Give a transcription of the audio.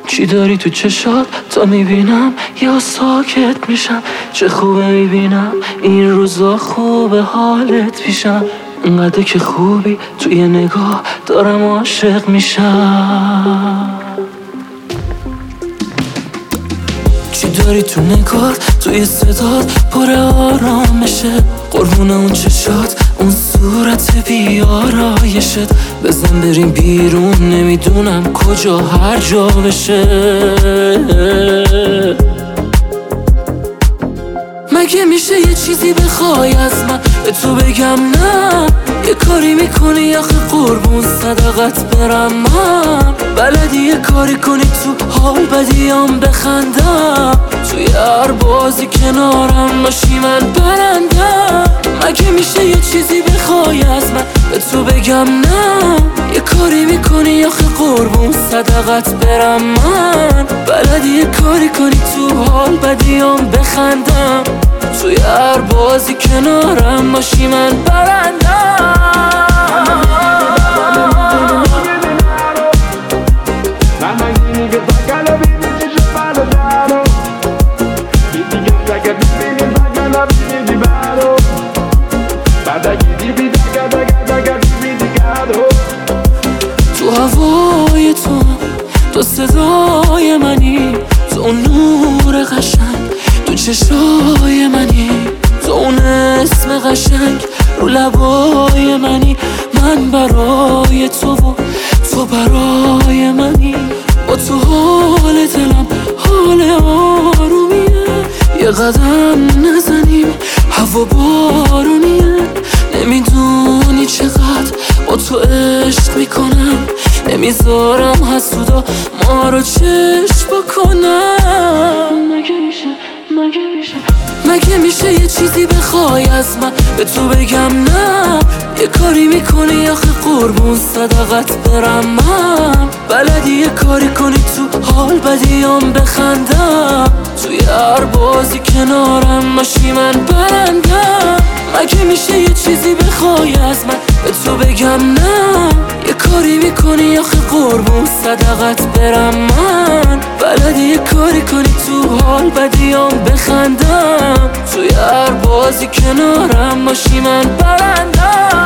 چی داری تو چشات تا میبینم یا ساکت میشم؟ چه خوبه میبینم این روزا خوبه حالت پیشم، انقدر که خوبی توی نگاه دارم عاشق میشم. چی داری تو نگات توی صدات پر آرامشه، قربون اون چشات اون صورت بیارایشت، بزن بریم بیرون نمیدونم کجا هر جا بشه. مگه میشه یه چیزی بخوای از من به تو بگم نه؟ یه کاری میکنی آخه قربون صدقت برم من، بلدی یه کاری کنی تو حال بدیام بخندم، توی هر بازی کنارم باشی من برندم. مگه میشه یه چیزی بخوای از من به تو بگم نه؟ یه کاری میکنی آخه قربون صدقت برم من، بلدی یه کاری کنی تو حال بدیام بخندم، توی هر بازی کنارم باشی من برندم. تو هوای تو صدای منی، تو نور قشنگ تو چشای منی، تو اون اسم قشنگ رو لبای منی، من برای تو و تو برای منی. با تو حال دلم حال آرومیه، یه قدم نزنیم هوا بارونیه، نمیدونی چقدر با تو عشق میکنم، نمیذارم حسودا ما رو چشم بکنم. مگه میشه یه چیزی بخوای از من به تو بگم نه؟ یه کاری میکنی آخه قربون صدقت برم من، بلدی یه کاری کنی تو حال بدیام بخندم، توی هر بازی کنارم باشی من برندم. مگه میشه یه چیزی بخوای از من به تو بگم نه؟ یه کاری میکنی آخه قربون صدقت برم من، بلدی یه کاری کنی تو حال بدیام بخندم، توی هر بازی کنارم باشی من برندم.